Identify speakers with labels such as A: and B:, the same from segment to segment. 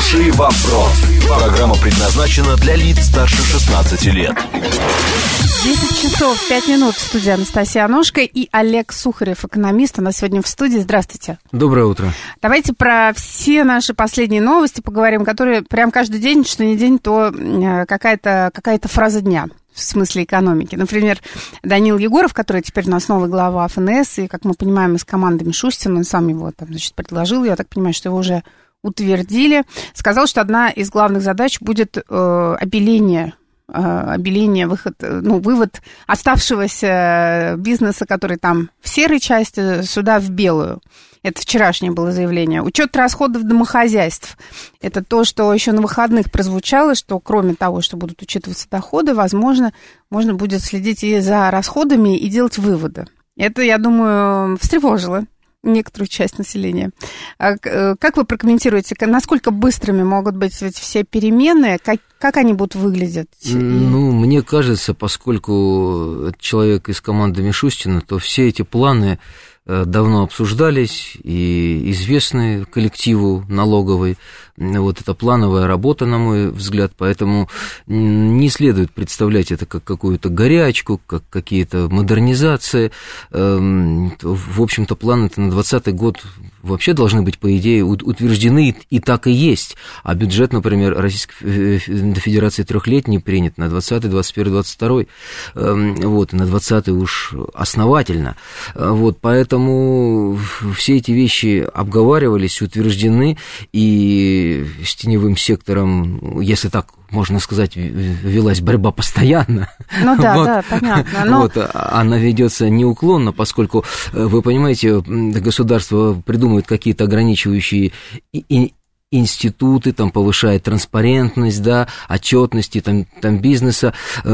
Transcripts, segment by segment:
A: Хороший вопрос. Программа предназначена для лиц старше 16 лет.
B: 10 часов 5 минут в студии Анастасия Аношка и Олег Сухарев, экономист. У нас сегодня в студии. Здравствуйте.
C: Доброе утро.
B: Давайте про все наши последние новости поговорим, которые прям каждый день, что не день, то какая-то фраза дня. В смысле экономики. Например, Данил Егоров, который теперь у нас новый глава ФНС, и, как мы понимаем, из команды Мишустина, он сам его там, значит, предложил, я так понимаю, что его уже утвердили, сказал, что одна из главных задач будет вывод оставшегося бизнеса, который там в серой части, сюда в белую. Это вчерашнее было заявление. Учет расходов домохозяйств. Это то, что еще на выходных прозвучало, что кроме того, что будут учитываться доходы, возможно, можно будет следить и за расходами и делать выводы. Это, я думаю, встревожило некоторую часть населения. Как вы прокомментируете, насколько быстрыми могут быть эти все перемены, как они будут выглядеть?
C: Ну, мне кажется, поскольку человек из команды Мишустина, то все эти планы давно обсуждались и известны коллективу налоговой. Вот это плановая работа, на мой взгляд, поэтому не следует представлять это как какую-то горячку, как какие-то модернизации. В общем-то, планы-то на 2020 год вообще должны быть, по идее, утверждены, и так и есть. А бюджет, например, Российской Федерации трехлетний принят на 20, 21, 22, вот, и на 20 уж основательно. Вот, поэтому все эти вещи обговаривались, утверждены, и с теневым сектором, если так можно сказать, велась борьба постоянно.
B: Ну да, вот, да, понятно. Но...
C: Вот, она ведется неуклонно, поскольку, вы понимаете, государство придумывает какие-то ограничивающие институты, там, повышает транспарентность, да, отчетности там бизнеса.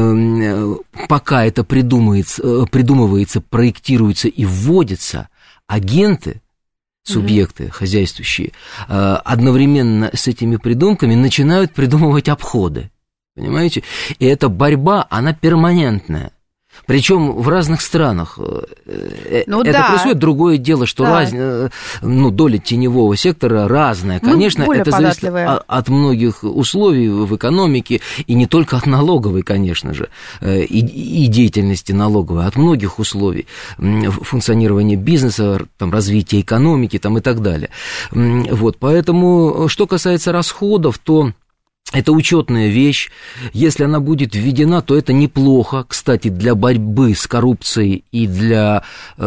C: Пока это придумывается, проектируется и вводится, агенты, субъекты хозяйствующие, одновременно с этими придумками начинают придумывать обходы, понимаете? И эта борьба, она перманентная. Причем в разных странах это происходит. Другое дело, что доля теневого сектора разная. Конечно, это зависит от многих условий в экономике, и не только от налоговой, конечно же, и деятельности налоговой, от многих условий функционирования бизнеса, там, развития экономики там, и так далее. Вот, поэтому, что касается расходов, то это учетная вещь. Если она будет введена, то это неплохо, кстати, для борьбы с коррупцией и для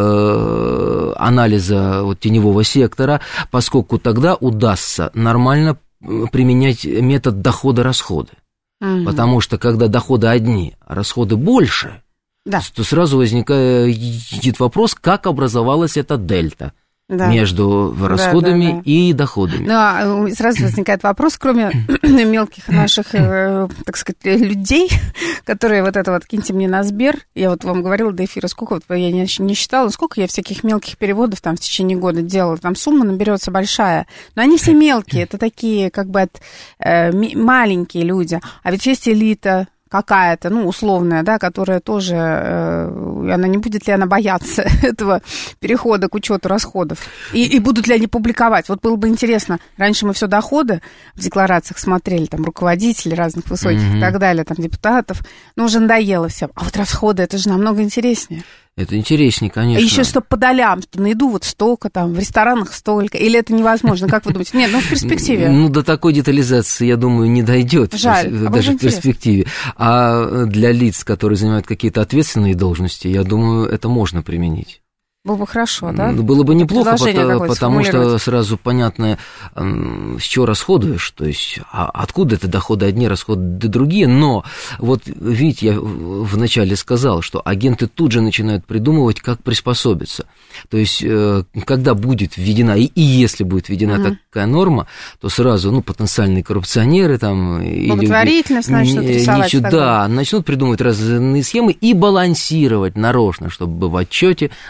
C: анализа теневого сектора, поскольку тогда удастся нормально применять метод дохода-расхода. Потому что когда доходы одни, а расходы больше, то сразу возникает вопрос, как образовалась эта дельта. Между расходами и доходами.
B: Ну, сразу возникает вопрос, кроме мелких наших, так сказать, людей, которые вот это вот киньте мне на Сбер, я вот вам говорила до эфира, сколько, я не считала, сколько я всяких мелких переводов там в течение года делала, там сумма наберется большая, но они все мелкие, это такие как бы маленькие люди, а ведь есть элита, какая-то, условная, да, которая тоже, она не будет ли она бояться этого перехода к учету расходов? И будут ли они публиковать? Вот было бы интересно, раньше мы все доходы в декларациях смотрели, там, руководителей разных высоких и так далее, там, депутатов, уже надоело всем. А вот расходы, это же намного интереснее.
C: Это интереснее, конечно.
B: Еще что по долям, что на еду вот столько, там, в ресторанах столько, или это невозможно, как вы думаете? Нет, в перспективе.
C: До такой детализации, я думаю, не дойдет.
B: Жаль,
C: даже в перспективе. А для лиц, которые занимают какие-то ответственные должности, я думаю, это можно применить.
B: Было бы хорошо, да?
C: Было бы неплохо, потому что сразу понятно, с чего расходуешь, то есть откуда это доходы одни, расходы другие, но вот видите, я вначале сказал, что агенты тут же начинают придумывать, как приспособиться. То есть, когда будет введена, и если будет введена такая норма, то сразу, потенциальные коррупционеры там...
B: Благотворительность начнут рисовать.
C: Да, начнут придумывать разные схемы и балансировать нарочно, чтобы в отчете доходы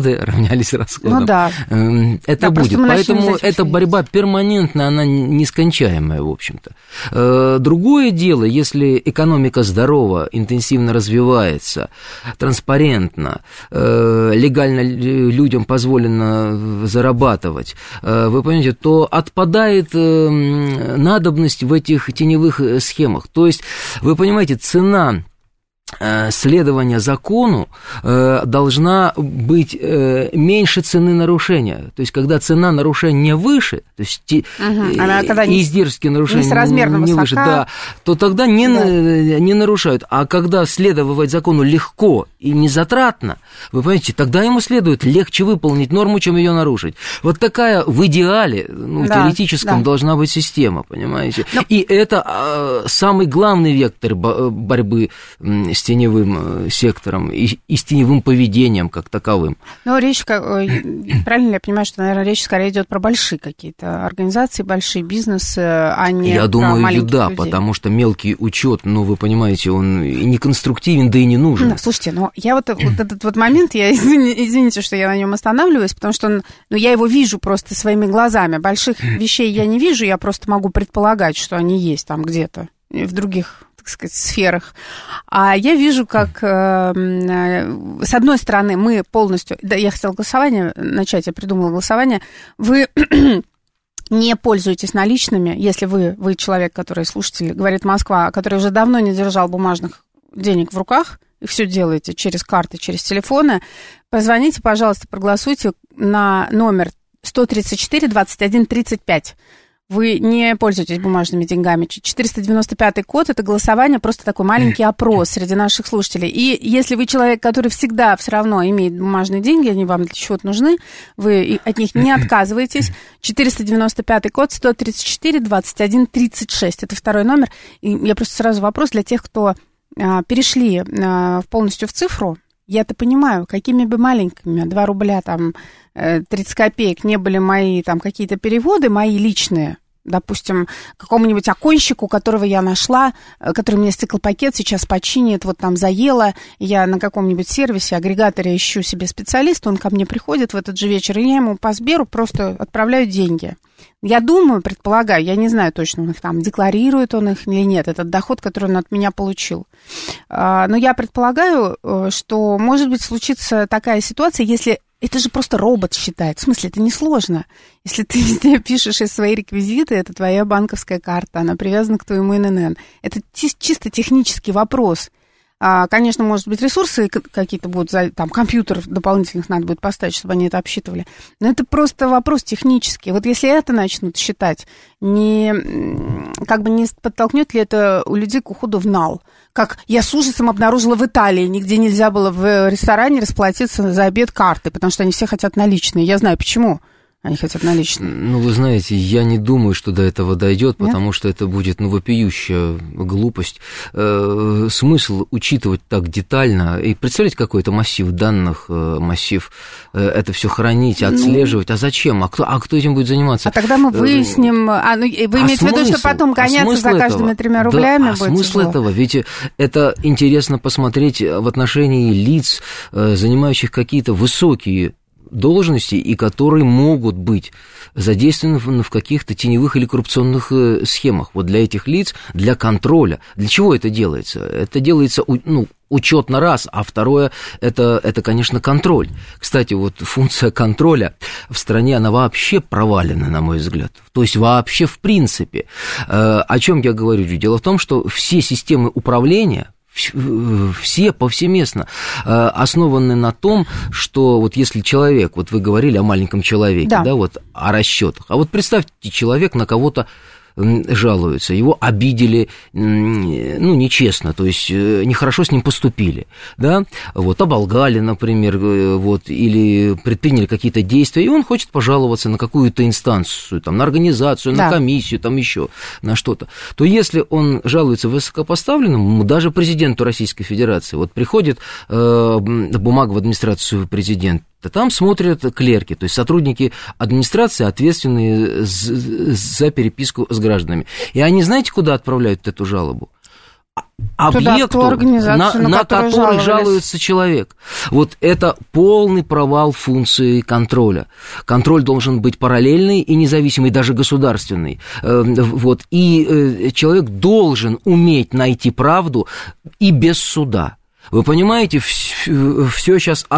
C: доходы равнялись расходам.
B: Ну да.
C: Это будет. Поэтому эта борьба перманентная, она нескончаемая, в общем-то. Другое дело, если экономика здорова, интенсивно развивается, транспарентно, легально людям позволено зарабатывать, вы понимаете, то отпадает надобность в этих теневых схемах. То есть, вы понимаете, цена следования закону должна быть меньше цены нарушения. То есть, когда цена нарушения выше, то есть издержки нарушения не выше, да, то тогда не нарушают. А когда следовать закону легко и незатратно, вы понимаете, тогда ему следует легче выполнить норму, чем ее нарушить. Вот такая в идеале, теоретическом должна быть система, понимаете. И это самый главный вектор борьбы с теневым сектором и с теневым поведением как таковым.
B: Но речь, правильно я понимаю, что, наверное, речь скорее идет про большие какие-то организации, большие бизнесы, а не
C: я
B: про
C: думаю,
B: маленьких
C: да,
B: людей.
C: Потому что мелкий учет, вы понимаете, он и не конструктивен, да и не нужен.
B: Да, слушайте, я этот вот момент, извините, что я на нем останавливаюсь, потому что я его вижу просто своими глазами. Больших вещей я не вижу, я просто могу предполагать, что они есть там где-то в других, так сказать, сферах. А я вижу, как, с одной стороны, мы полностью... Да, я хотела голосование начать, я придумала голосование. Вы не пользуетесь наличными, если вы человек, который слушатель, говорит Москва, который уже давно не держал бумажных денег в руках, и все делаете через карты, через телефоны, позвоните, пожалуйста, проголосуйте на номер 134-21-35. Вы не пользуетесь бумажными деньгами. 495-й код – это голосование, просто такой маленький опрос среди наших слушателей. И если вы человек, который всегда все равно имеет бумажные деньги, они вам для чего-то нужны, вы от них не отказываетесь. 495-й код, 134-21-36. Это второй номер. И я просто сразу вопрос для тех, кто перешли полностью в цифру. Я-то понимаю, какими бы маленькими, 2 рубля, там, 30 копеек не были мои там какие-то переводы, мои личные, допустим, какому-нибудь оконщику, которого я нашла, который мне стеклопакет сейчас починит, вот там заело, я на каком-нибудь сервисе, агрегаторе ищу себе специалиста, он ко мне приходит в этот же вечер, и я ему по Сберу просто отправляю деньги. Я думаю, предполагаю, я не знаю точно, он их там декларирует он их или нет, этот доход, который он от меня получил. Но я предполагаю, что, может быть, случится такая ситуация, если... Это же просто робот считает. В смысле, это несложно. Если ты везде пишешь свои реквизиты, это твоя банковская карта, она привязана к твоему ННН. Это чисто технический вопрос. Конечно, может быть, ресурсы какие-то будут, там, компьютеров дополнительных надо будет поставить, чтобы они это обсчитывали. Но это просто вопрос технический. Вот если это начнут считать, не подтолкнет ли это у людей к уходу в нал? Как я с ужасом обнаружила в Италии, нигде нельзя было в ресторане расплатиться за обед картой, потому что они все хотят наличные. Я знаю, почему. Они хотят наличные.
C: Вы знаете, я не думаю, что до этого дойдет, потому что это будет, вопиющая глупость. Смысл учитывать так детально и представлять какой-то массив данных, массив, это все хранить, отслеживать. А зачем? А кто этим будет заниматься?
B: А тогда мы выясним... вы имеете в виду, что потом гоняться за каждыми 3 рублями будет
C: смысл
B: тяжело?
C: этого? Ведь это интересно посмотреть в отношении лиц, занимающих какие-то высокие должности, и которые могут быть задействованы в каких-то теневых или коррупционных схемах. Вот для этих лиц, для контроля. Для чего это делается? Это делается, учет на раз, а второе, это, конечно, контроль. Кстати, вот функция контроля в стране, она вообще провалена, на мой взгляд. То есть вообще в принципе. О чем я говорю? Дело в том, что все системы управления, все повсеместно основаны на том, что вот если человек, вот вы говорили о маленьком человеке, да, вот о расчетах, а вот представьте, человек на кого-то жалуется, его обидели, нечестно, то есть нехорошо с ним поступили, да, вот, оболгали, например, вот, или предприняли какие-то действия, и он хочет пожаловаться на какую-то инстанцию, там, на организацию, на комиссию, там, еще на что-то, то если он жалуется высокопоставленному, даже президенту Российской Федерации, вот приходит бумага в администрацию президента, там смотрят клерки, то есть сотрудники администрации, ответственные за переписку с гражданами. И они, знаете, куда отправляют эту жалобу? объекту, на который жалуется человек. Вот это полный провал функции контроля. Контроль должен быть параллельный и независимый, даже государственный. Вот. И человек должен уметь найти правду и без суда. Вы понимаете, все сейчас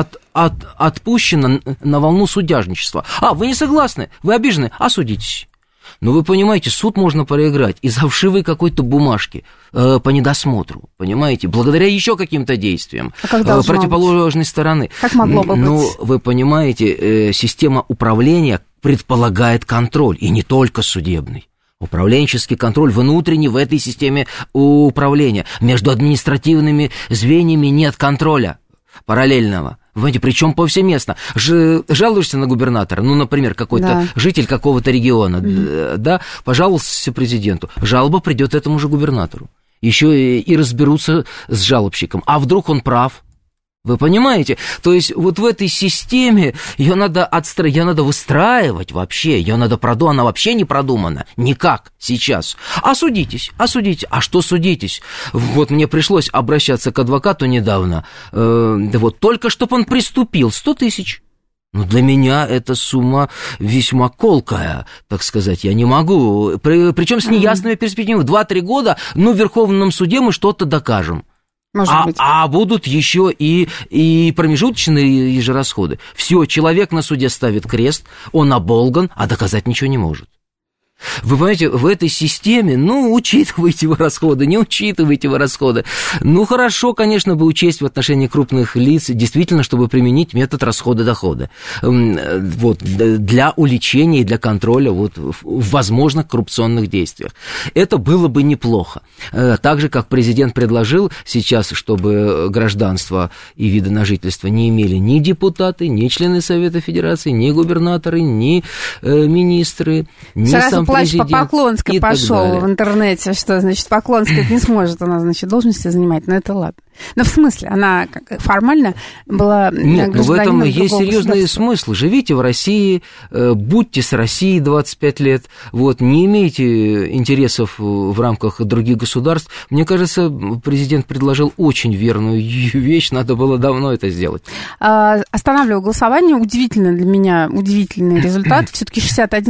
C: отпущено на волну судяжничества. Вы не согласны, вы обижены, осудитесь. Но вы понимаете, суд можно проиграть из-за вшивой какой-то бумажки по недосмотру, понимаете, благодаря еще каким-то действиям противоположной стороны.
B: Как могло бы быть?
C: Ну, вы понимаете, система управления предполагает контроль, и не только судебный. Управленческий контроль внутренний в этой системе управления. Между административными звеньями нет контроля параллельного. Вы понимаете, причем повсеместно. Жалуешься на губернатора, ну, например, какой-то житель какого-то региона, да, пожаловался президенту. Жалоба придет этому же губернатору. Еще и разберутся с жалобщиком. А вдруг он прав? Вы понимаете? То есть вот в этой системе ее надо выстраивать вообще, она вообще не продумана, никак сейчас. Осудитесь. А что судитесь? Вот мне пришлось обращаться к адвокату недавно, вот только чтобы он приступил, 100 тысяч. Ну, для меня эта сумма весьма колкая, так сказать, я не могу, причем с неясными перспективами, 2-3 года, в Верховном суде мы что-то докажем. А будут еще и промежуточные же расходы. Все, человек на суде ставит крест, он оболган, а доказать ничего не может. Вы понимаете, в этой системе, учитываете вы расходы, не учитываете вы расходы. Хорошо, конечно, бы учесть в отношении крупных лиц, действительно, чтобы применить метод расхода-дохода. Вот, для уличения и для контроля в возможных коррупционных действиях. Это было бы неплохо. Так же, как президент предложил сейчас, чтобы гражданство и виды на жительство не имели ни депутаты, ни члены Совета Федерации, ни губернаторы, ни министры, ни сам
B: плащ по Поклонской пошел в интернете, что, значит, Поклонская не сможет она, значит, должности занимать, но это ладно. Но в смысле, она формально была
C: гражданином другого государства. Нет, в этом есть серьезный смысл. Живите в России, будьте с Россией 25 лет, не имейте интересов в рамках других государств. Мне кажется, президент предложил очень верную вещь, надо было давно это сделать.
B: Останавливаю голосование. Удивительно для меня, удивительный результат. Все-таки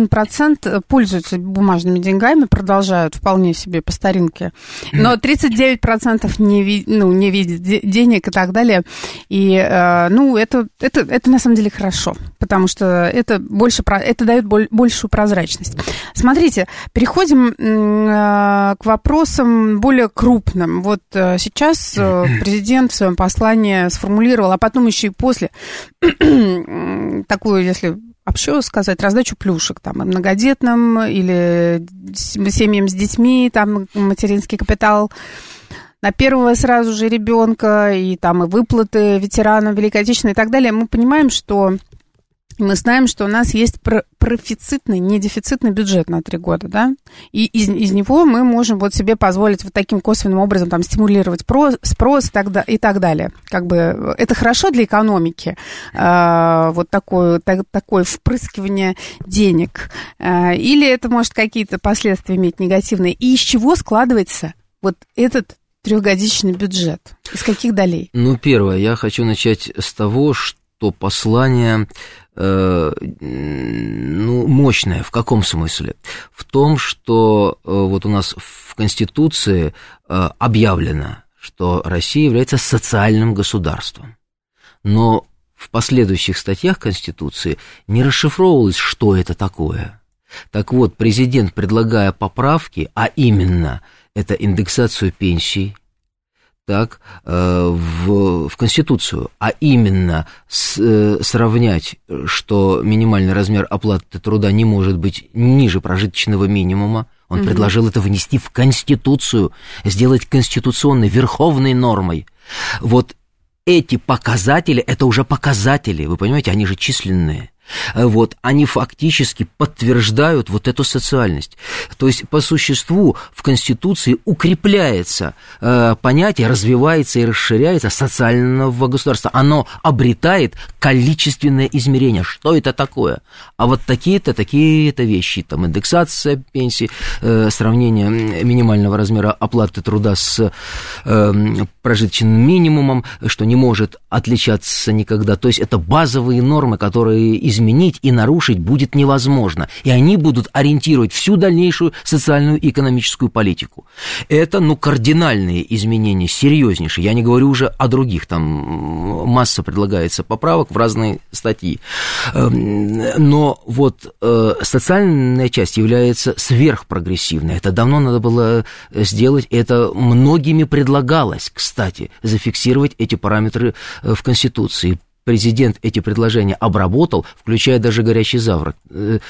B: 61% пользуются бумажными деньгами, продолжают вполне себе по старинке. Но 39% не видят денег и так далее. И, это на самом деле хорошо, потому что это дает большую прозрачность. Смотрите, переходим к вопросам более крупным. Вот сейчас президент в своем послании сформулировал, а потом еще и после такую, если вообще сказать, раздачу плюшек там, и многодетным, или семьям с детьми, там материнский капитал на первого сразу же ребенка, и там и выплаты ветеранам Великой Отечественной и так далее. Мы понимаем, что мы знаем, что у нас есть профицитный, не дефицитный бюджет на 3 года, да, и из него мы можем себе позволить таким косвенным образом там стимулировать спрос и так далее. Как бы это хорошо для экономики, такое впрыскивание денег, или это может какие-то последствия иметь негативные, и из чего складывается этот 3-годичный бюджет? Из каких долей?
C: Первое, я хочу начать с того, что послание мощное. В каком смысле? В том, что у нас в Конституции объявлено, что Россия является социальным государством. Но в последующих статьях Конституции не расшифровывалось, что это такое. Так вот, президент, предлагая поправки, а именно это индексацию пенсий, в Конституцию, а именно сравнять, что минимальный размер оплаты труда не может быть ниже прожиточного минимума. Он предложил это внести в Конституцию, сделать конституционной, верховной нормой. Эти показатели, это уже показатели, вы понимаете, они же численные. вот, они фактически подтверждают вот эту социальность. То есть, по существу, в Конституции укрепляется понятие, развивается и расширяется социального государства. Оно обретает количественное измерение. Что это такое? А вот такие-то вещи, там, индексация пенсии, сравнение минимального размера оплаты труда с прожиточным минимумом, что не может отличаться никогда. То есть, это базовые нормы, которые изменить и нарушить будет невозможно. И они будут ориентировать всю дальнейшую социальную и экономическую политику. Это, кардинальные изменения, серьезнейшие. Я не говорю уже о других, там масса предлагается поправок в разные статьи. Но вот социальная часть является сверхпрогрессивной. Это давно надо было сделать. Это многими предлагалось, кстати, зафиксировать эти параметры в Конституции. Президент эти предложения обработал, включая даже горячие завтраки.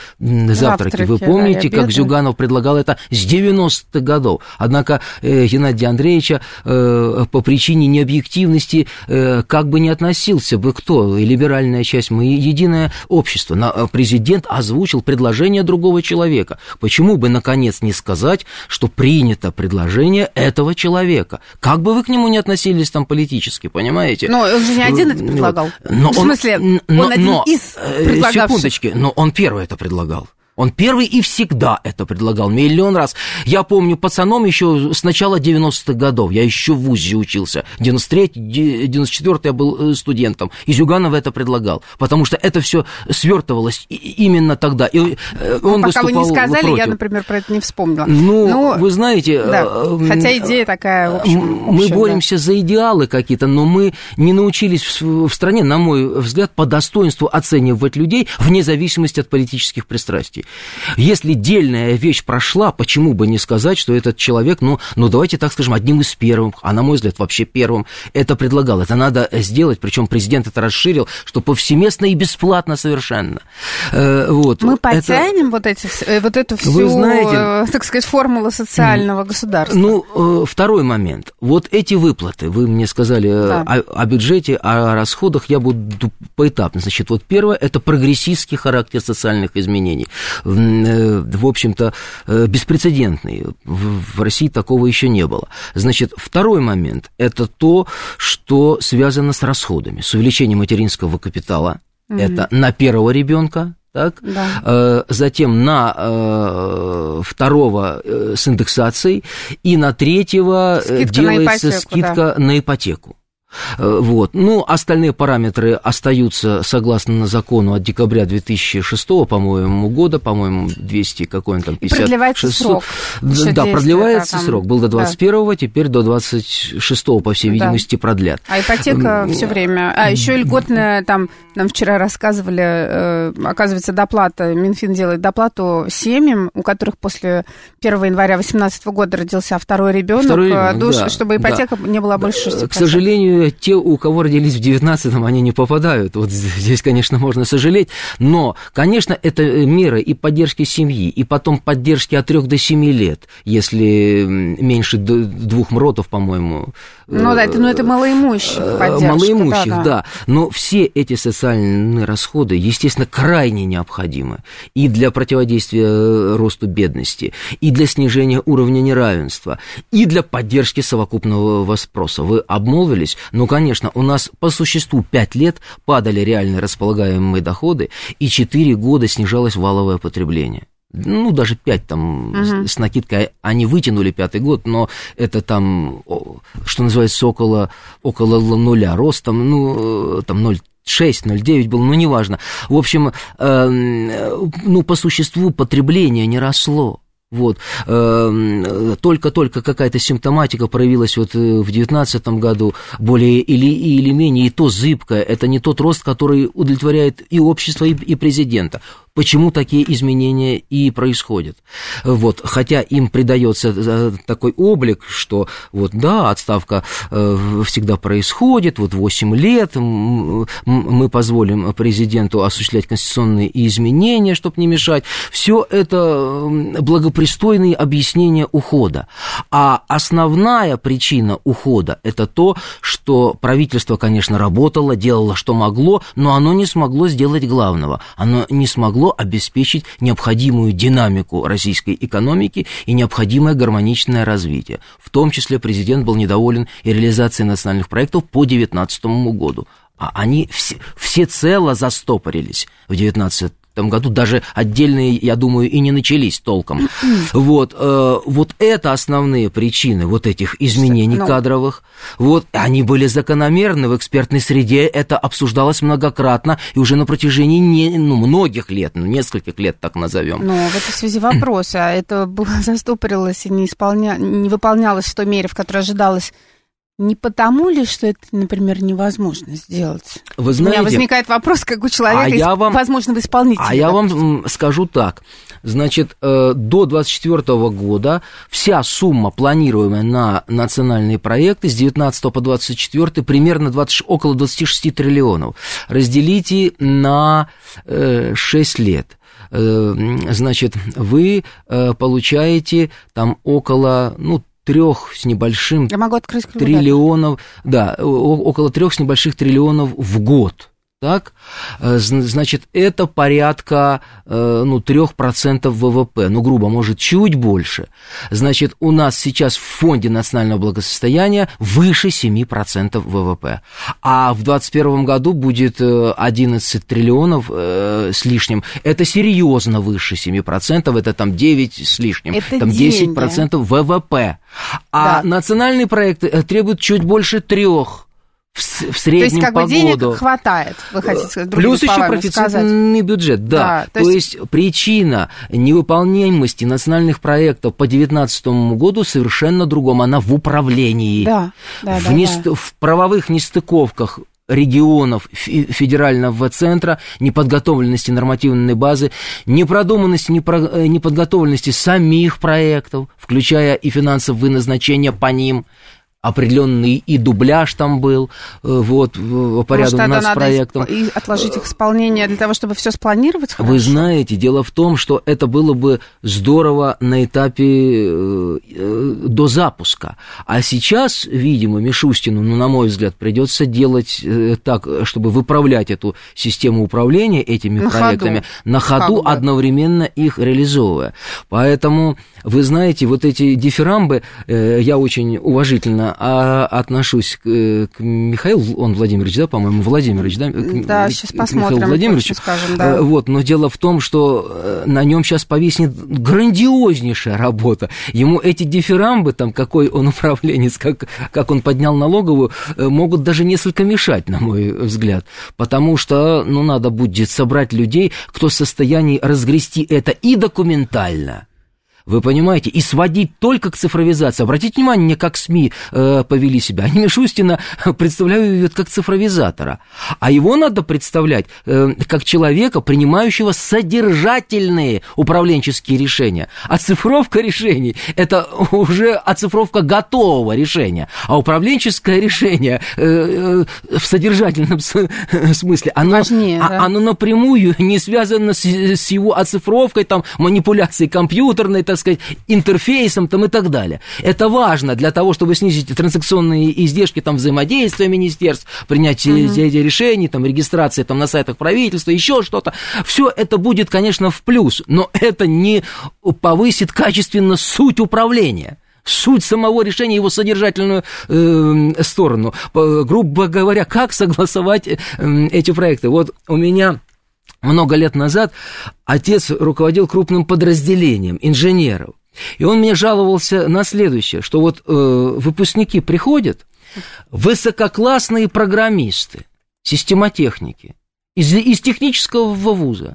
C: Вы помните, как Зюганов предлагал это с 90-х годов? Однако Геннадия Андреевича по причине необъективности как бы не относился бы кто? Либеральная часть, мы единое общество. Президент озвучил предложение другого человека. Почему бы, наконец, не сказать, что принято предложение этого человека? Как бы вы к нему не относились там политически, понимаете?
B: Но он же не один это предлагал. В смысле, он один из предлагавших.
C: Секундочки, но он первый это предлагал. Он первый и всегда это предлагал, миллион раз. Я помню пацаном еще с начала 90-х годов, я еще в ВУЗе учился, 93-й, 94-й я был студентом, и Зюганов это предлагал, потому что это все свертывалось именно тогда, и он
B: пока вы не сказали,
C: против.
B: Я, например, про это не вспомнила.
C: Вы знаете...
B: Да, хотя идея такая, в общем...
C: Мы боремся за идеалы какие-то, но мы не научились в стране, на мой взгляд, по достоинству оценивать людей вне зависимости от политических пристрастий. Если дельная вещь прошла, почему бы не сказать, что этот человек, давайте так скажем, одним из первых, а на мой взгляд вообще первым, это предлагал. Это надо сделать, причем президент это расширил, что повсеместно и бесплатно совершенно.
B: Мы потянем вот эту всю, так сказать, формулу социального государства.
C: Второй момент. Вот эти выплаты, вы мне сказали о бюджете, о расходах, я буду поэтапно. Значит, вот первое, это прогрессивский характер социальных изменений. В общем-то, беспрецедентный. В России такого еще не было. Значит, второй момент – это то, что связано с расходами, с увеличением материнского капитала. Это на первого ребенка. Так? Да. Затем на второго с индексацией, и на третьего делается скидка на ипотеку. Остальные параметры остаются согласно закону от декабря 2006, по-моему, года, по-моему, 200 какой-нибудь там 50.
B: Продлевается срок.
C: Да, продлевается срок. Был до 21-го, теперь до 26-го, по всей видимости, продлят.
B: А ипотека все время. А еще льготная, там, нам вчера рассказывали, оказывается, доплата, Минфин делает доплату семьям, у которых после 1 января 2018 года родился второй ребенок, чтобы ипотека не была больше 6%.
C: К сожалению, те, у кого родились в 19-м, они не попадают. Вот здесь, конечно, можно сожалеть. Но, конечно, это меры и поддержки семьи, и потом поддержки от 3 до 7 лет, если меньше 2 МРОТов, по-моему.
B: Это малоимущих поддержка.
C: Малоимущих, да. Но все эти социальные расходы, естественно, крайне необходимы и для противодействия росту бедности, и для снижения уровня неравенства, и для поддержки совокупного спроса. Вы обмолвились? Конечно, у нас по существу 5 лет падали реальные располагаемые доходы, и 4 года снижалось валовое потребление. Даже 5 там с накидкой, они вытянули 5-й год, но это там, что называется, около нуля. Рост там 0,6, 0,9 был, неважно. В общем, по существу потребление не росло. Только-только какая-то симптоматика проявилась в 2019 году, более или менее, и то зыбкая. Это не тот рост, который удовлетворяет и общество, и президента. почему такие изменения и происходят. Вот, хотя им придается такой облик, что вот да, отставка всегда происходит, вот 8 лет мы позволим президенту осуществлять конституционные изменения, чтобы не мешать. Все это благопристойные объяснения ухода. А основная причина ухода – это то, что правительство, конечно, работало, делало, что могло, но оно не смогло сделать главного. Оно не смогло обеспечить необходимую динамику российской экономики и необходимое гармоничное развитие. В том числе президент был недоволен и реализацией национальных проектов по 2019 году. А они всецело застопорились в 2019 году, даже отдельные, я думаю, и не начались толком. Вот это основные причины вот этих изменений кадровых. Вот, они были закономерны в экспертной среде, это обсуждалось многократно, и уже на протяжении многих лет, нескольких лет, так назовем.
B: Но в этой связи вопрос, а это застопорилось и не выполнялось в той мере, в которой ожидалось, не потому ли, что это, например, невозможно сделать?
C: Вы знаете,
B: у меня возникает вопрос, как у человека, возможного исполнителя.
C: А я вам скажу так. Значит, до 2024 года вся сумма, планируемая на национальные проекты с 19 по 24 примерно около 26 триллионов. Разделите на 6 лет. Значит, вы получаете там около, 3 с небольшим триллионов, да, около 3 с небольших триллионов в год. Так, значит, это порядка 3% ВВП, грубо, может, чуть больше. Значит, у нас сейчас в фонде национального благосостояния выше 7% ВВП. А в 2021 году будет 11 триллионов с лишним. Это серьезно выше 7%, это там 9 с лишним, это там 10% ВВП. А национальные проекты требуют чуть больше 3%. В среднем по году. То есть,
B: денег хватает, вы хотите сказать,
C: плюс еще профицитный бюджет, да. То есть причина невыполнимости национальных проектов по 2019 году совершенно другом. Она в управлении, в правовых нестыковках регионов федерального центра, неподготовленности нормативной базы, непродуманности, неподготовленности самих проектов, включая и финансовые назначения по ним. Определенный и дубляж там был, вот, по ряду у нас с проектом.
B: И отложить их исполнение для того, чтобы все спланировать хорошо?
C: Вы знаете, дело в том, что это было бы здорово на этапе до запуска. А сейчас, видимо, Мишустину, на мой взгляд, придется делать так, чтобы выправлять эту систему управления этими проектами на ходу, одновременно их реализовывая. Поэтому, вы знаете, вот эти дифирамбы, я очень уважительно отношусь к Михаилу, он Владимирович, да, по-моему, Владимирович, да?
B: Да, сейчас посмотрим,
C: Михаилу Владимировичу,
B: скажем, да.
C: Вот, но дело в том, что на нем сейчас повиснет грандиознейшая работа. Ему эти дифирамбы, там, какой он управленец, как он поднял налоговую, могут даже несколько мешать, на мой взгляд, потому что, надо будет собрать людей, кто в состоянии разгрести это и документально. Вы понимаете, и сводить только к цифровизации. Обратите внимание, как СМИ повели себя. Они Мишустина представляют как цифровизатора. А его надо представлять как человека, принимающего содержательные управленческие решения. Оцифровка решений – это уже оцифровка готового решения. А управленческое решение в содержательном смысле, оно напрямую не связано с его оцифровкой, там, манипуляцией компьютерной, так сказать, интерфейсом там, и так далее. Это важно для того, чтобы снизить транзакционные издержки там, взаимодействия министерств, принятие решений, там, регистрации там, на сайтах правительства, еще что-то. Все это будет, конечно, в плюс, но это не повысит качественно суть управления. Суть самого решения, его содержательную сторону. Грубо говоря, как согласовать эти проекты. Вот у меня много лет назад отец руководил крупным подразделением инженеров. И он мне жаловался на следующее, что вот выпускники приходят, высококлассные программисты, системотехники из технического вуза.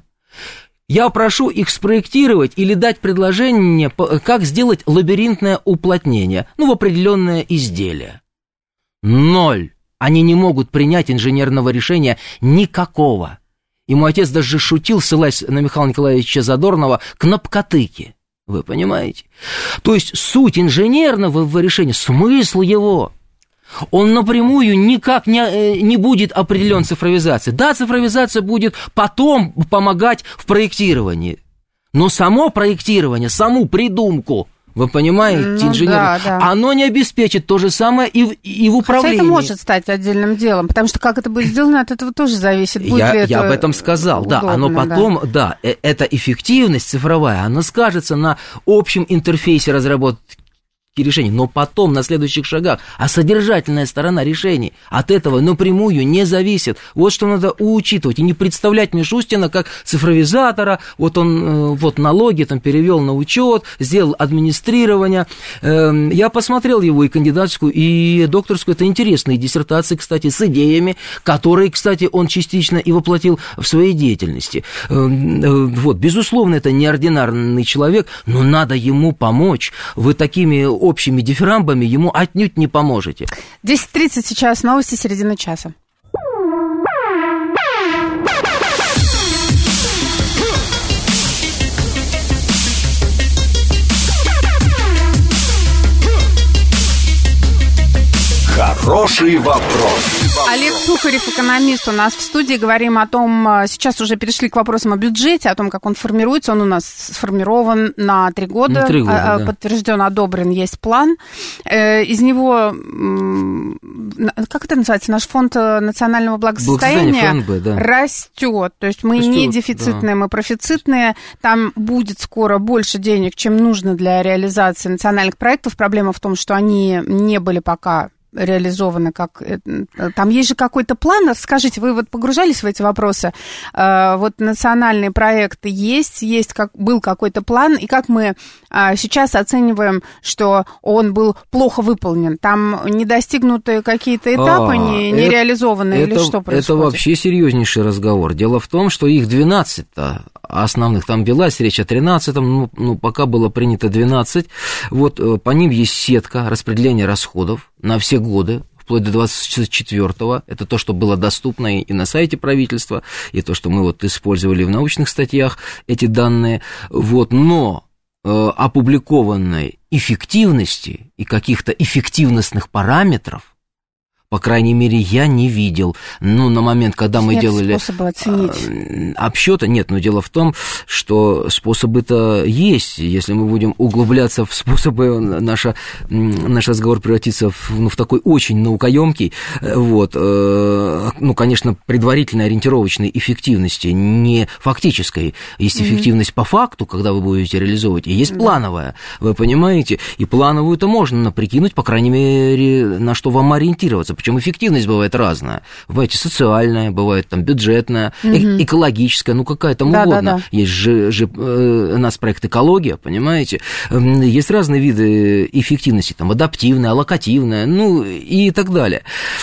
C: Я прошу их спроектировать или дать предложение, как сделать лабиринтное уплотнение, в определенное изделие. 0. Они не могут принять инженерного решения никакого. Ему отец даже шутил, ссылаясь на Михаила Николаевича Задорнова, кнопкотыки. Вы понимаете? То есть суть инженерного решения, смысл его, он напрямую никак не будет определен цифровизацией. Да, цифровизация будет потом помогать в проектировании, но само проектирование, саму придумку, вы понимаете, инженер, оно не обеспечит то же самое и в управлении.
B: Хотя это может стать отдельным делом, потому что как это будет сделано, от этого тоже зависит.
C: Я об этом сказал, удобно, да, оно потом, да, эта эффективность цифровая, она скажется на общем интерфейсе разработки решений, но потом, на следующих шагах, а содержательная сторона решений от этого напрямую не зависит. Вот что надо учитывать, и не представлять Мишустина как цифровизатора, вот он вот налоги там перевел на учет, сделал администрирование. Я посмотрел его и кандидатскую, и докторскую, это интересные диссертации, кстати, с идеями, которые, кстати, он частично и воплотил в своей деятельности. Вот, безусловно, это неординарный человек, но надо ему помочь. Вы такими общими дифирамбами ему отнюдь не поможете.
B: 10:30 сейчас, новости середины часа.
A: Хороший вопрос.
B: Олег Сухарев, экономист, у нас в студии. Говорим о том, сейчас уже перешли к вопросам о бюджете, о том, как он формируется. Он у нас сформирован на 3 года. На 3 года, да. Подтвержден, одобрен, есть план. Из него, как это называется, наш фонд национального благосостояния
C: ФНБ, да,
B: растет. То есть мы не дефицитные, да, мы профицитные. Там будет скоро больше денег, чем нужно для реализации национальных проектов. Проблема в том, что они не были пока реализованы, как... Там есть же какой-то план, скажите, вы вот погружались в эти вопросы, вот национальные проекты есть был какой-то план, и как мы сейчас оцениваем, что он был плохо выполнен, там не достигнуты какие-то этапы, не реализованы, или что происходит?
C: Это вообще серьезнейший разговор. Дело в том, что их 12 основных, там велась речь о 13-м, ну, пока было принято 12, вот по ним есть сетка распределения расходов на все годы, вплоть до 24-го, это то, что было доступно и на сайте правительства, и то, что мы вот использовали в научных статьях, эти данные, вот, но опубликованной эффективности и каких-то эффективностных параметров, по крайней мере, я не видел. Ну, на момент, когда мы делали обсчёты, нет, но дело в том, что способы-то есть. Если мы будем углубляться в способы, наш разговор превратится в такой очень наукоемкий, вот, ну, конечно, предварительной ориентировочной эффективности, не фактической. Есть эффективность по факту, когда вы будете реализовывать, и есть плановая, вы понимаете? И плановую-то можно прикинуть, по крайней мере, на что вам ориентироваться. Причем эффективность бывает разная. Бывает социальная, бывает там бюджетная, экологическая, ну какая там угодно. Есть же у нас проект «Экология», понимаете? Есть разные виды эффективности, там адаптивная, аллокативная, ну и так далее.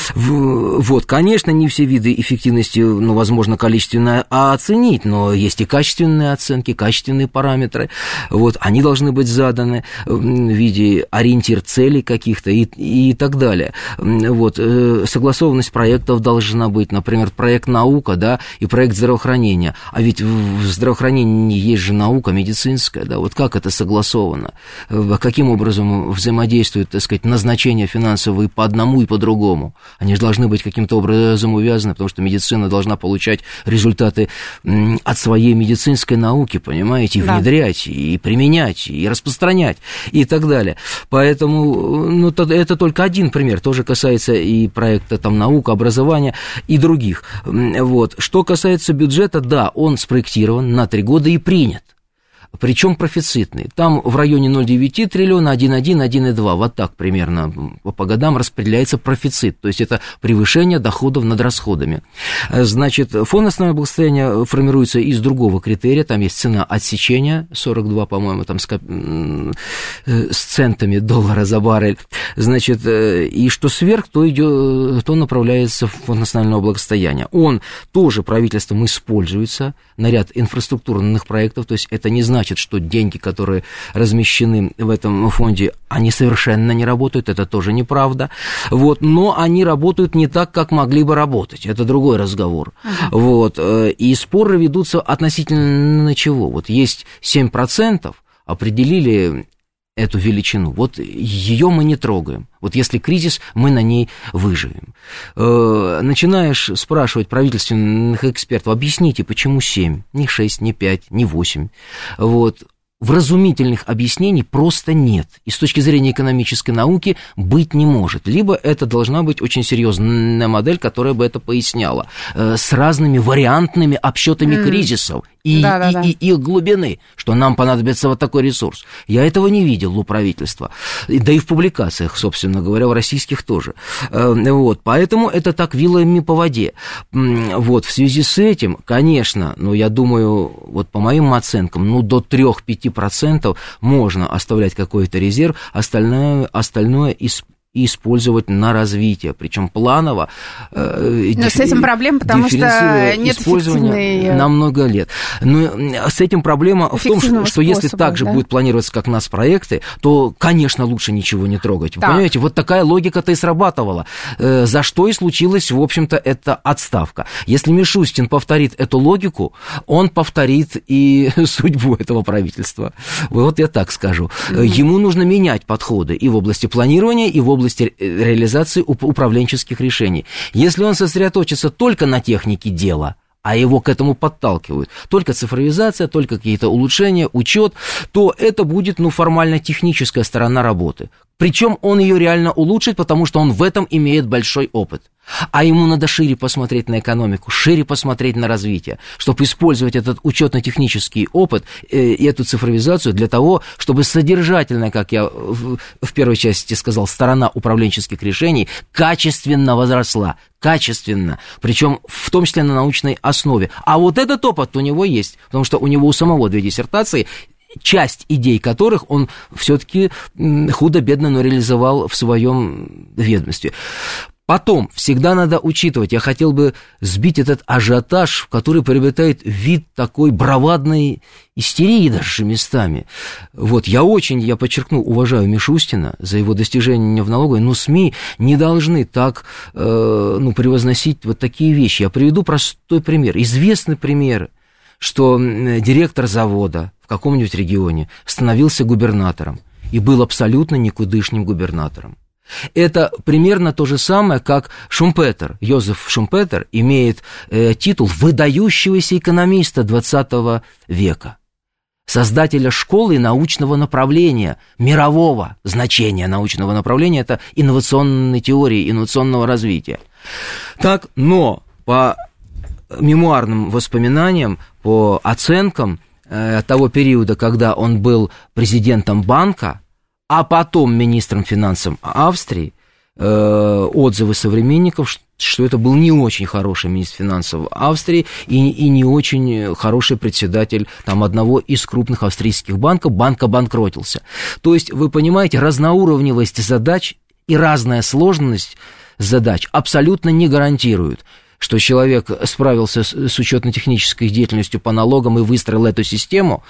C: Вот, конечно, не все виды эффективности, ну, возможно, количественно оценить, но есть и качественные оценки, качественные параметры. Вот, они должны быть заданы в виде ориентир целей каких-то и так далее. Вот, согласованность проектов должна быть, например, проект наука, да, и проект здравоохранения. А ведь в здравоохранении есть же наука медицинская, да, вот как это согласовано? Каким образом взаимодействуют, так сказать, назначения финансовые по одному и по другому? Они же должны быть каким-то образом увязаны, потому что медицина должна получать результаты от своей медицинской науки, понимаете, и внедрять, и применять, и распространять, и так далее. Поэтому, ну, это только один пример, тоже касается и проекта там наука, образования и других. Вот. Что касается бюджета, да, он спроектирован на 3 года и принят. Причем профицитный. Там в районе 0,9 триллиона, 1,1, 1,2. Вот так примерно по годам распределяется профицит. То есть это превышение доходов над расходами. Значит, фонд национального благосостояния формируется из другого критерия. Там есть цена отсечения, 42, по-моему, там с центами доллара за баррель. Значит, и что сверх, то направляется в фонд национального благосостояния. Он тоже правительством используется на ряд инфраструктурных проектов. То есть это не значит, значит, что деньги, которые размещены в этом фонде, они совершенно не работают, это тоже неправда. Вот, но они работают не так, как могли бы работать, это другой разговор. Вот, и споры ведутся относительно чего? Вот есть 7%, определили эту величину, вот ее мы не трогаем. Вот если кризис, мы на ней выживем. Начинаешь спрашивать правительственных экспертов, объясните, почему 7, не 6, не 5, не 8. Вот. Вразумительных объяснений просто нет. И с точки зрения экономической науки быть не может. Либо это должна быть очень серьезная модель, которая бы это поясняла, с разными вариантными обсчетами кризисов и их глубины, что нам понадобится вот такой ресурс. Я этого не видел у правительства. Да и в публикациях, собственно говоря, в российских тоже. Вот. Поэтому это так вилами по воде. Вот. В связи с этим, конечно, я думаю, вот по моим оценкам, до 3-5% можно оставлять какой-то резерв, остальное использовать на развитие, причем планово.
B: Но с этим проблема, потому что нет эффективной...
C: на много лет. Но с этим проблема в том, что если так же будет планироваться, как нацпроекты, то, конечно, лучше ничего не трогать. Вы понимаете, вот такая логика-то и срабатывала. За что и случилась, в общем-то, эта отставка. Если Мишустин повторит эту логику, он повторит и судьбу этого правительства. Вот я так скажу. Ему нужно менять подходы и в области планирования, и в области реализации управленческих решений. Если он сосредоточится только на технике дела, а его к этому подталкивают, только цифровизация, только какие-то улучшения, учет, то это будет, формально техническая сторона работы. Причем он ее реально улучшит, потому что он в этом имеет большой опыт. А ему надо шире посмотреть на экономику, шире посмотреть на развитие, чтобы использовать этот учетно-технический опыт и эту цифровизацию для того, чтобы содержательно, как я в первой части сказал, сторона управленческих решений качественно возросла. Качественно, причем в том числе на научной основе. А вот этот опыт у него есть, потому что у него у самого 2 диссертации, часть идей которых он все-таки худо-бедно, но реализовал в своем ведомстве. Потом, всегда надо учитывать, я хотел бы сбить этот ажиотаж, который приобретает вид такой бравадной истерии даже местами. Вот, я подчеркну, уважаю Мишустина за его достижения в налоговой, но СМИ не должны так, превозносить вот такие вещи. Я приведу простой пример, известный пример, что директор завода в каком-нибудь регионе становился губернатором и был абсолютно никудышним губернатором. Это примерно то же самое, как Шумпетер. Йозеф Шумпетер имеет титул выдающегося экономиста XX века, создателя школы научного направления, мирового значения научного направления, это инновационной теории, инновационного развития. Так, но по мемуарным воспоминаниям, по оценкам того периода, когда он был президентом банка, а потом министром финансов Австрии, отзывы современников, что это был не очень хороший министр финансов Австрии и не очень хороший председатель одного из крупных австрийских банков. Банк обанкротился. То есть, вы понимаете, разноуровневость задач и разная сложность задач абсолютно не гарантируют, что человек справился с учетно-технической деятельностью по налогам и выстроил эту систему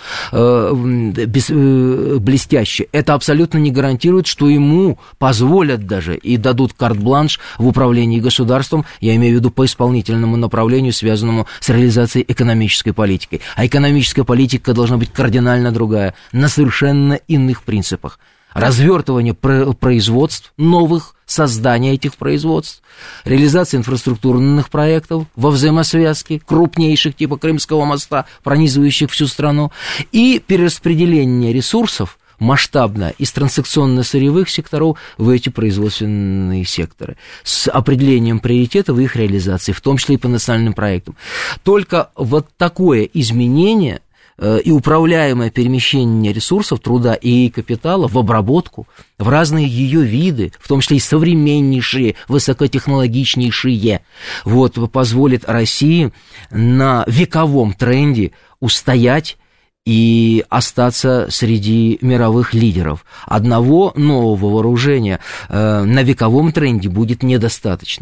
C: блестяще. Это абсолютно не гарантирует, что ему позволят даже и дадут карт-бланш в управлении государством, я имею в виду по исполнительному направлению, связанному с реализацией экономической политики. А экономическая политика должна быть кардинально другая, на совершенно иных принципах. Развертывание производств новых, создание этих производств, реализация инфраструктурных проектов во взаимосвязке, крупнейших, типа Крымского моста, пронизывающих всю страну, и перераспределение ресурсов масштабно из транзакционно-сырьевых секторов в эти производственные секторы, с определением приоритетов и их реализации, в том числе и по национальным проектам. Только вот такое изменение и управляемое перемещение ресурсов, труда и капитала в обработку, в разные ее виды, в том числе и современнейшие, высокотехнологичнейшие, позволит России на вековом тренде устоять и остаться среди мировых лидеров. Одного нового вооружения на вековом тренде будет недостаточно.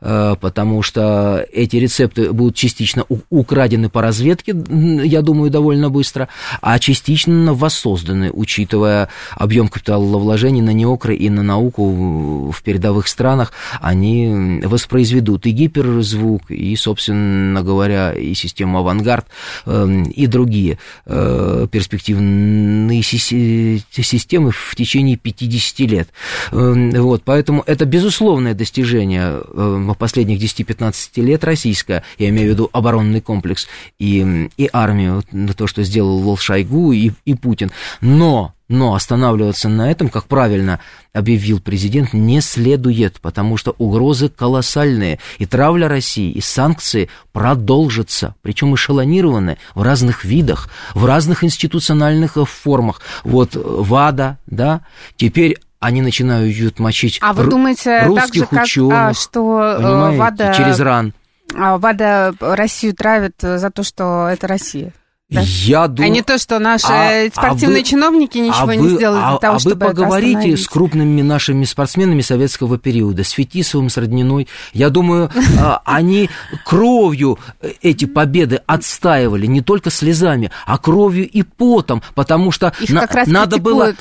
C: потому что эти рецепты будут частично украдены по разведке, я думаю, довольно быстро, а частично воссозданы, учитывая объем капиталовложений на неокры и на науку в передовых странах, они воспроизведут и гиперзвук, и, собственно говоря, и систему «Авангард», и другие перспективные системы в течение 50 лет. Вот, поэтому это безусловное достижение последних 10-15 лет российское, я имею в виду оборонный комплекс и армию, то, что сделал Шойгу и Путин. Но останавливаться на этом, как правильно объявил президент, не следует, потому что угрозы колоссальные, и травля России, и санкции продолжатся, причем эшелонированы в разных видах, в разных институциональных формах. Вот ВАДА, да, теперь они начинают мочить
B: вы думаете,
C: русских
B: так же,
C: ученых,
B: что
C: ВАДА через РАН.
B: ВАДА Россию травит за то, что это Россия? Да?
C: Я думаю...
B: А не то, что наши спортивные чиновники ничего не сделали для того, чтобы это остановить.
C: Вы поговорите с крупными нашими спортсменами советского периода, с Фетисовым, с Родниной. Я думаю, они кровью эти победы отстаивали, не только слезами, а кровью и потом, потому что надо было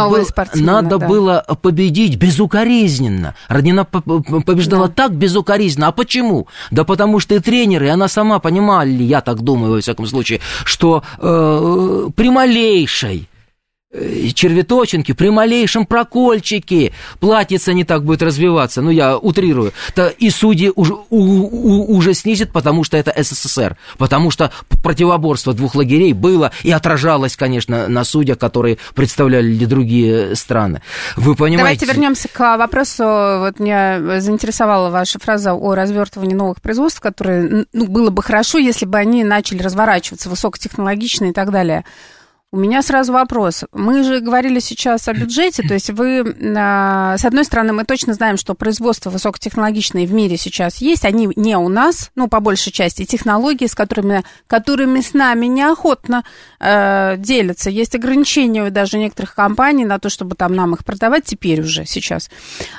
C: победить безукоризненно. Роднина побеждала так безукоризненно. А почему? Да потому что и тренеры, и она сама понимала, я так думаю, во всяком случае, что при малейшей червяточинке, при малейшем прокольчике платьице не так будет развиваться, я утрирую, и судьи уже снизят, потому что это СССР, потому что противоборство двух лагерей было и отражалось, конечно, на судьях, которые представляли другие страны. Вы понимаете?
B: Давайте вернемся к вопросу, вот меня заинтересовала ваша фраза о развертывании новых производств, которые, было бы хорошо, если бы они начали разворачиваться высокотехнологично и так далее. У меня сразу вопрос. Мы же говорили сейчас о бюджете, то есть вы, с одной стороны, мы точно знаем, что производства высокотехнологичные в мире сейчас есть, они не у нас, по большей части, технологии, с которыми с нами неохотно делятся. Есть ограничения у даже некоторых компаний на то, чтобы там нам их продавать теперь уже, сейчас.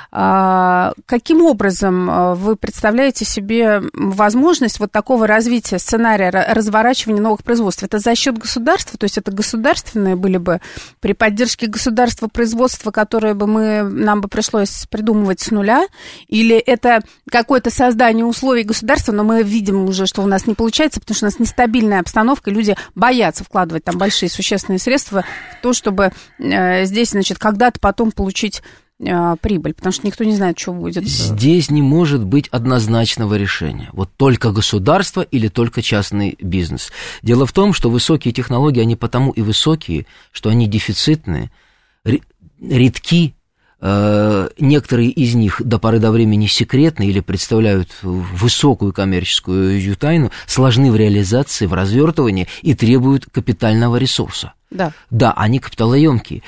B: Каким образом вы представляете себе возможность вот такого развития, сценария разворачивания новых производств? Это за счет государства, то есть это государственные были бы при поддержке государства производства, которое бы нам бы пришлось придумывать с нуля, или это какое-то создание условий государства, но мы видим уже, что у нас не получается, потому что у нас нестабильная обстановка, и люди боятся вкладывать там большие существенные средства в то, чтобы здесь, когда-то потом получить прибыль, потому что никто не знает, что будет.
C: Здесь не может быть однозначного решения. Вот только государство или только частный бизнес. Дело в том, что высокие технологии, они потому и высокие, что они дефицитные, редки, некоторые из них до поры до времени секретны или представляют высокую коммерческую тайну, сложны в реализации, в развертывании и требуют капитального ресурса.
B: Да,
C: они капиталоемкие.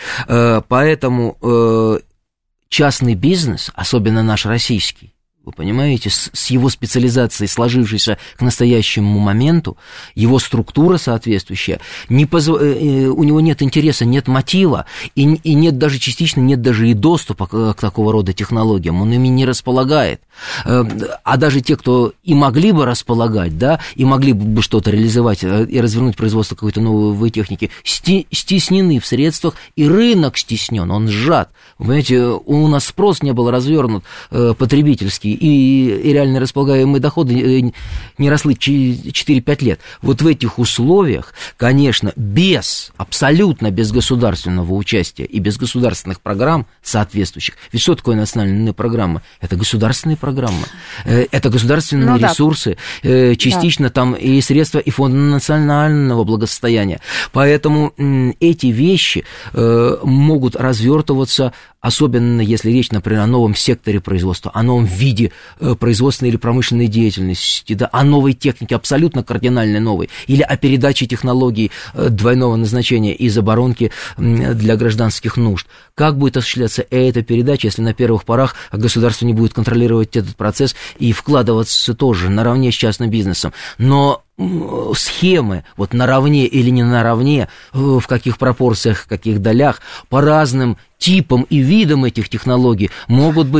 C: Поэтому частный бизнес, особенно наш российский, вы понимаете, с его специализацией, сложившейся к настоящему моменту, его структура соответствующая, у него нет интереса, нет мотива, и нет даже частично, нет даже и доступа к такого рода технологиям, он ими не располагает. А даже те, кто и могли бы располагать, да, и могли бы что-то реализовать и развернуть производство какой-то новой техники, стеснены в средствах, и рынок стеснен, он сжат. Вы понимаете, у нас спрос не был развернут потребительский, и реально располагаемые доходы не росли 4-5 лет. Вот в этих условиях, конечно, абсолютно без государственного участия и без государственных программ соответствующих, ведь что такое национальная программа? Это государственные программы, это государственные ресурсы, частично там и средства и фонда национального благосостояния. Поэтому эти вещи могут развертываться, особенно если речь, например, о новом секторе производства, о новом виде производственной или промышленной деятельности, да, о новой технике, абсолютно кардинально новой, или о передаче технологий двойного назначения из оборонки для гражданских нужд. Как будет осуществляться эта передача, если на первых порах государство не будет контролировать этот процесс и вкладываться тоже наравне с частным бизнесом? Но схемы, вот наравне или не наравне, в каких пропорциях, в каких долях, по разным типам и видам этих технологий могут быть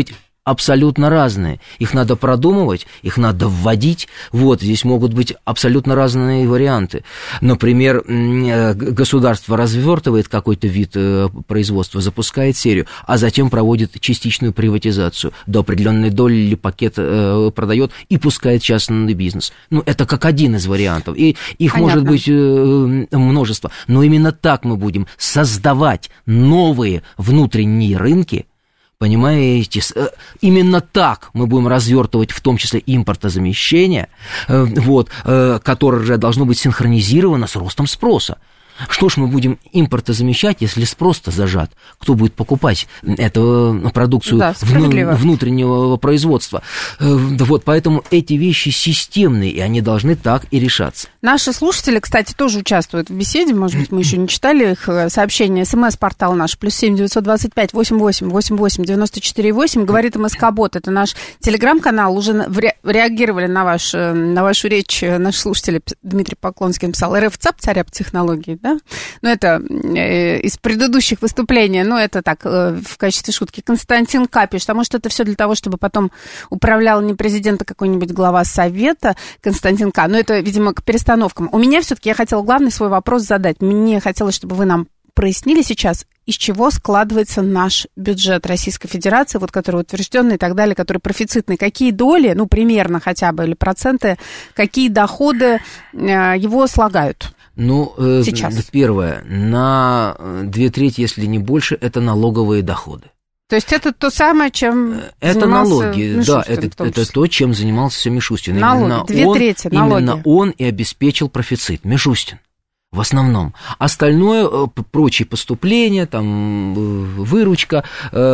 C: абсолютно разные. Их надо продумывать, их надо вводить. Вот, здесь могут быть абсолютно разные варианты. Например, государство развертывает какой-то вид производства, запускает серию, а затем проводит частичную приватизацию. До определенной доли или пакет продает и пускает частный бизнес. Ну, это как один из вариантов. И их может быть множество. Но именно так мы будем создавать новые внутренние рынки. Понимаете, именно так мы будем развертывать в том числе импортозамещение, вот, которое же должно быть синхронизировано с ростом спроса. Что ж мы будем импортозамещать, если спрос-то зажат? Кто будет покупать эту продукцию внутреннего производства? Вот, поэтому эти вещи системные, и они должны так и решаться.
B: Наши слушатели, кстати, тоже участвуют в беседе. Может быть, мы еще не читали их сообщения. СМС-портал наш, +7 925 88 88 94 8. Говорит МСК-бот. Это наш телеграм-канал. Уже реагировали на вашу речь наши слушатели. Дмитрий Поклонский написал: РФ ЦАП, царя технологий. Да? Ну, это из предыдущих выступлений, но это так, в качестве шутки. Константин К. пишет, а может, это все для того, чтобы потом управлял не президент, а какой-нибудь глава совета, Константин К. Но это, видимо, к перестановкам. У меня все-таки, я хотела главный свой вопрос задать. Мне хотелось, чтобы вы нам прояснили сейчас, из чего складывается наш бюджет Российской Федерации, вот который утвержденный и так далее, который профицитный. Какие доли, ну, примерно хотя бы, или проценты, какие доходы его слагают?
C: Ну, первое, на 2/3, если не больше, это налоговые доходы.
B: То есть это то самое, чем
C: это
B: занимался
C: налоги,
B: Мишустин,
C: да, это то, чем занимался Мишустин.
B: Налоги, 2/3 налоги.
C: Именно он и обеспечил профицит, Мишустин. В основном. Остальное, прочие поступления, там, выручка,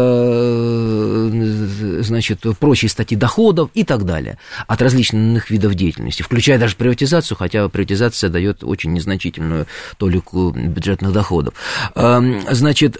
C: значит, прочие статьи доходов и так далее от различных видов деятельности, включая даже приватизацию, хотя приватизация дает очень незначительную толику бюджетных доходов. Значит,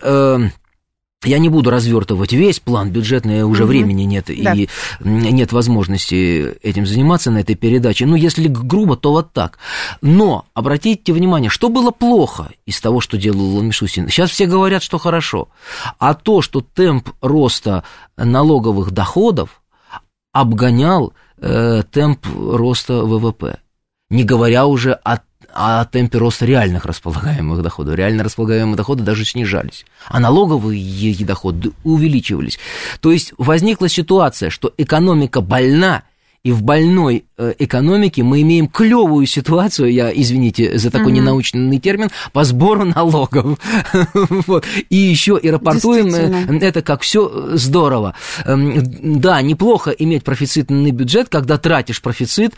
C: я не буду развертывать весь план бюджетный, уже времени нет, да. И нет возможности этим заниматься на этой передаче. Ну, если грубо, то вот так. Но обратите внимание, что было плохо из того, что делал Мишустин. Сейчас все говорят, что хорошо. А то, что темп роста налоговых доходов обгонял темп роста ВВП. Не говоря уже о темпе роста реальных располагаемых доходов. Реально располагаемые доходы даже снижались, а налоговые доходы увеличивались. То есть возникла ситуация, что экономика больна, и в больной экономике мы имеем клевую ситуацию, извините за такой ненаучный термин, по сбору налогов. Вот. И еще и рапортуем это как все здорово. Да, неплохо иметь профицитный бюджет, когда тратишь профицит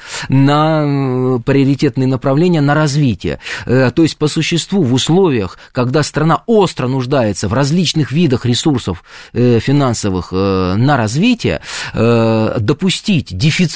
C: на приоритетные направления, на развитие. То есть по существу в условиях, когда страна остро нуждается в различных видах ресурсов финансовых на развитие, допустить дефицит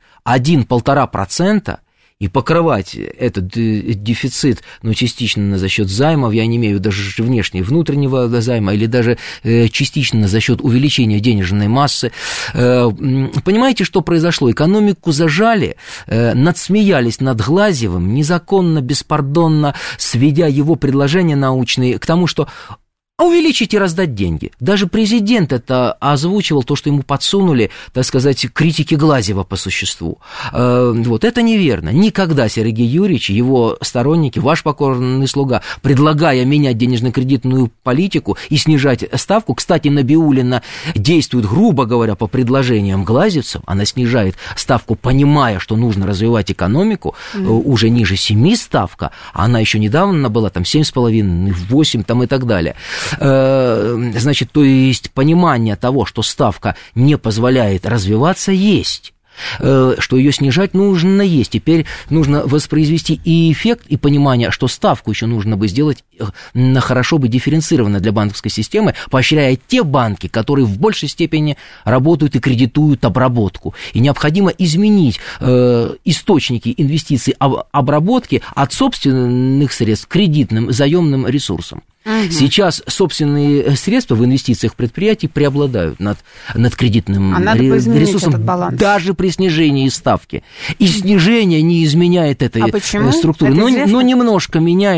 C: 1-1,5% и покрывать этот дефицит, ну, частично за счет займов, я не имею даже внутреннего займа, или даже частично за счет увеличения денежной массы. Понимаете, что произошло? Экономику зажали, надсмеялись над Глазьевым, незаконно, беспардонно сведя его предложения научные к тому, что увеличить и раздать деньги. Даже президент это озвучивал, то, что ему подсунули, так сказать, критики Глазьева по существу. Вот это неверно. Никогда Сергей Юрьевич, его сторонники, ваш покорный слуга, предлагая менять денежно-кредитную политику и снижать ставку, кстати, Набиуллина действует, грубо говоря, по предложениям глазьевцев, она снижает ставку, понимая, что нужно развивать экономику, уже ниже 7 ставка, а она еще недавно была там 7,5, 8 там и так далее. Значит, то есть понимание того, что ставка не позволяет развиваться, есть. Что ее снижать нужно есть. Теперь нужно воспроизвести и эффект, и понимание, что ставку еще нужно бы сделать хорошо бы дифференцированно для банковской системы, поощряя те банки, которые в большей степени работают и кредитуют обработку. И необходимо изменить источники инвестиций обработки от собственных средств к кредитным, заемным ресурсам. Сейчас собственные средства в инвестициях предприятий преобладают над кредитным ресурсом, даже при снижении ставки. И снижение не изменяет этой структуры, но немножко меняет.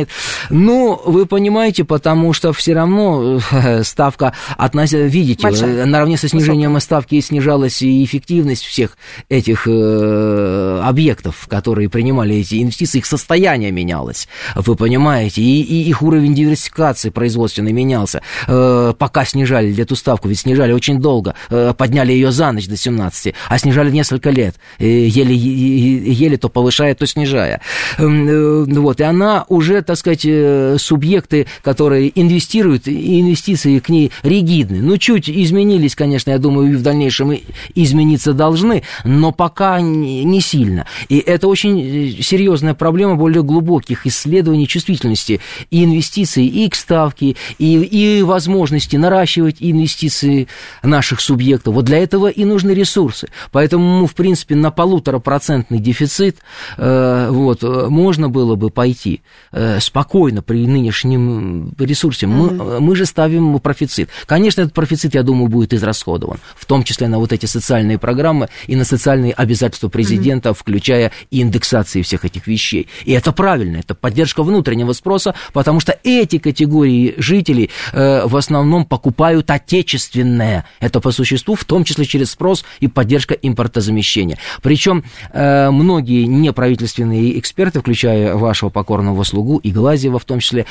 C: Ну, вы понимаете, потому что все равно ставка, видите, большая. Наравне со снижением ставки снижалась и эффективность всех этих объектов, которые принимали эти инвестиции, их состояние менялось, вы понимаете, и их уровень диверсификации производственной менялся, пока снижали эту ставку, ведь снижали очень долго, подняли ее за ночь до 17, а снижали несколько лет, еле то повышая, то снижая. Вот, и она уже, так сказать, субъекты, которые инвестируют, инвестиции к ней ригидны. Ну, чуть изменились, конечно, я думаю, и в дальнейшем измениться должны, но пока не сильно. И это очень серьезная проблема более глубоких исследований чувствительности и инвестиций, и к ставке, и возможности наращивать инвестиции наших субъектов. Вот для этого и нужны ресурсы. Поэтому, в принципе, на 1,5% дефицит вот, можно было бы пойти спокойно при нынешнем ресурсе. Мы же ставим профицит. Конечно, этот профицит, я думаю, будет израсходован, в том числе на вот эти социальные программы и на социальные обязательства президента, включая и индексации всех этих вещей. И это правильно, это поддержка внутреннего спроса, потому что эти категории жителей в основном покупают отечественное. Это по существу, в том числе через спрос и поддержка импортозамещения. Причем многие неправительственные эксперты, включая вашего покорного слугу и Глазьева в том числе,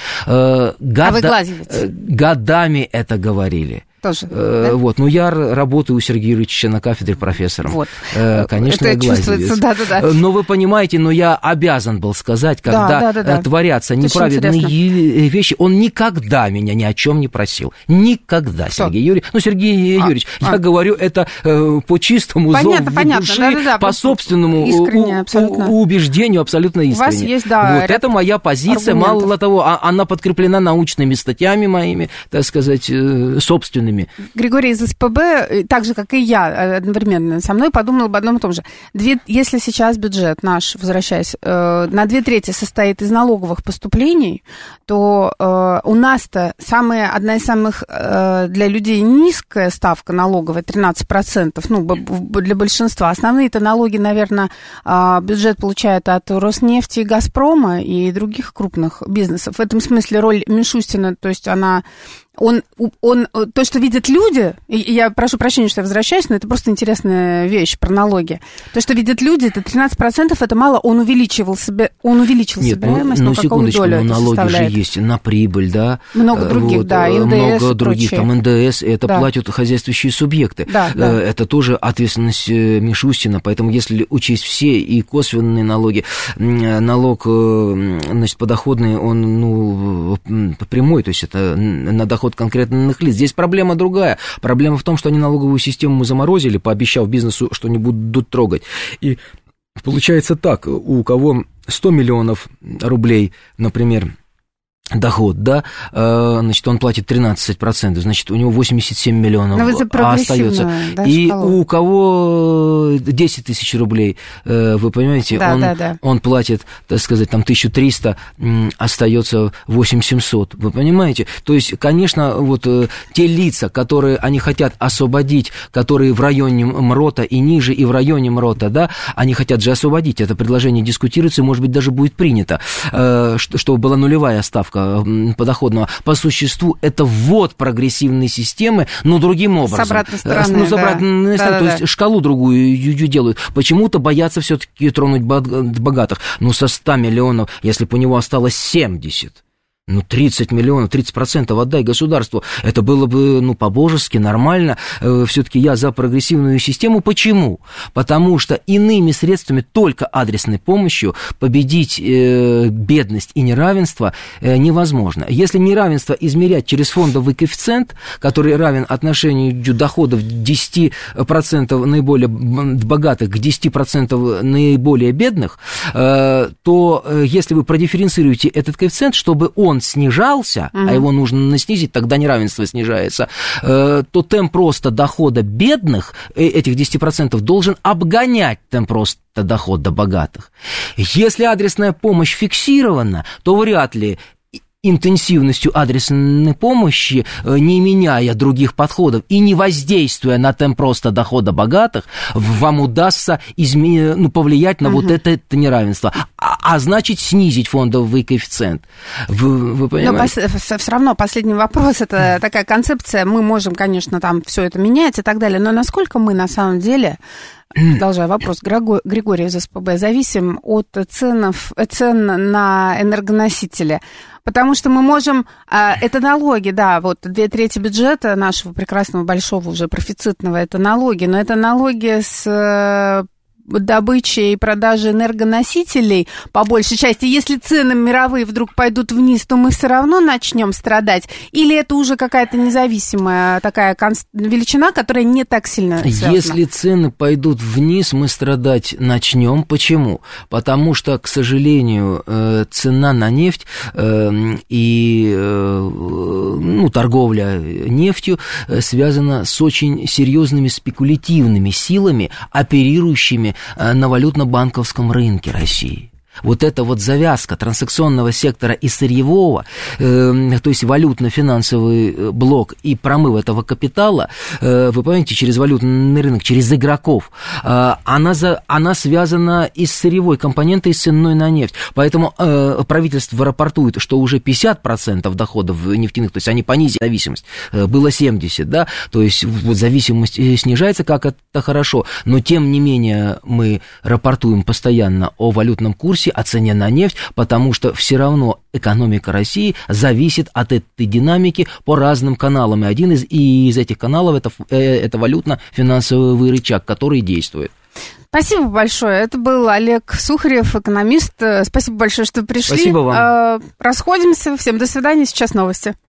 C: годами это говорили.
B: Тоже, да?
C: Вот, ну, я работаю у Сергея Юрьевича на кафедре профессором. Вот. Конечно, это
B: чувствуется, да.
C: Но вы понимаете, но я обязан был сказать, когда творятся неправильные вещи, он никогда меня ни о чем не просил. Никогда, Сергей Юрьевич. Ну, Сергей Юрьевич, я говорю это по чистому зову души, по собственному убеждению, абсолютно искренне. У вас есть, вот это моя позиция, аргументов. Мало того, она подкреплена научными статьями моими, так сказать, собственными.
B: Григорий из СПБ, так же, как и я, одновременно со мной подумал об одном и том же. Если сейчас бюджет наш, возвращаясь, на 2/3 состоит из налоговых поступлений, то у нас-то одна из самых для людей низкая ставка налоговая, 13%, ну, для большинства. Основные-то налоги, наверное, бюджет получает от Роснефти, Газпрома и других крупных бизнесов. В этом смысле роль Мишустина, то есть он, то, что видят люди, и я прошу прощения, что я возвращаюсь, но это просто интересная вещь про налоги. То, что видят люди, это 13%, это мало, он увеличил собираемость, но какую долю это
C: налоги
B: составляет?
C: Же есть на прибыль, да.
B: Много других, вот, да, НДС
C: много других,
B: прочее.
C: Там НДС, это платят хозяйствующие субъекты.
B: Да.
C: Это тоже ответственность Мишустина, поэтому если учесть все и косвенные налоги, налог, значит, подоходный, он, прямой, то есть это на доход конкретных лиц. Здесь проблема другая. Проблема в том, что они налоговую систему заморозили, пообещав бизнесу, что не будут трогать. И получается так, у кого 100 миллионов рублей, например, доход, да, значит, он платит 13%, значит, у него 87 миллионов остается. Да, и шкалу. У кого 10 тысяч рублей, вы понимаете, он платит, так сказать, там 1300, остается 8700, вы понимаете? То есть, конечно, вот те лица, которые они хотят освободить, которые в районе МРОТа и ниже, и в районе МРОТа, да, они хотят же освободить, это предложение дискутируется, может быть, даже будет принято, чтобы была нулевая ставка подоходного. По существу это ввод прогрессивной системы, но другим образом.
B: С обратной стороны,
C: с обратной стороны, то есть шкалу другую делают. Почему-то боятся все-таки тронуть богатых. Но со 100 миллионов, если бы у него осталось 70, 30 миллионов, 30% отдай государству. Это было бы, по-божески, нормально. Все-таки я за прогрессивную систему. Почему? Потому что иными средствами, только адресной помощью, победить бедность и неравенство невозможно. Если неравенство измерять через фондовый коэффициент, который равен отношению доходов 10% наиболее богатых к 10% наиболее бедных, то если вы продифференцируете этот коэффициент, чтобы он снижался, а его нужно снизить, тогда неравенство снижается, то темп роста дохода бедных, этих 10%, должен обгонять темп роста дохода богатых. Если адресная помощь фиксирована, то вряд ли интенсивностью адресной помощи, не меняя других подходов и не воздействуя на темп роста дохода богатых, вам удастся повлиять на вот это неравенство. а значит снизить фондовый коэффициент. Вы понимаете?
B: Но все равно последний вопрос, это такая концепция, мы можем, конечно, там все это менять и так далее, но насколько мы на самом деле, продолжая вопрос Григория из СПБ, зависим от цен на энергоносители? Потому что мы можем... Это налоги, да, вот 2/3 бюджета нашего прекрасного, большого, уже профицитного, это налоги, но это налоги с добычи и продажи энергоносителей по большей части. Если цены мировые вдруг пойдут вниз, то мы все равно начнем страдать? Или это уже какая-то независимая такая величина, которая не так сильно связана?
C: Если цены пойдут вниз, мы страдать начнем. Почему? Потому что, к сожалению, цена на нефть и торговля нефтью связана с очень серьезными спекулятивными силами, оперирующими на валютно-банковском рынке России. Вот эта вот завязка транзакционного сектора и сырьевого, то есть валютно-финансовый блок и промыв этого капитала, вы понимаете, через валютный рынок, через игроков, она связана и с сырьевой компонентой, и с ценой на нефть. Поэтому правительство рапортует, что уже 50% доходов нефтяных, то есть они понизили зависимость, было 70%, да, то есть вот зависимость снижается, как это хорошо, но тем не менее мы рапортуем постоянно о валютном курсе, о цене на нефть, потому что все равно экономика России зависит от этой динамики по разным каналам. И один из этих каналов это валютно-финансовый рычаг, который действует.
B: Спасибо большое. Это был Олег Сухарев, экономист. Спасибо большое, что пришли.
C: Спасибо вам.
B: Расходимся. Всем до свидания. Сейчас новости.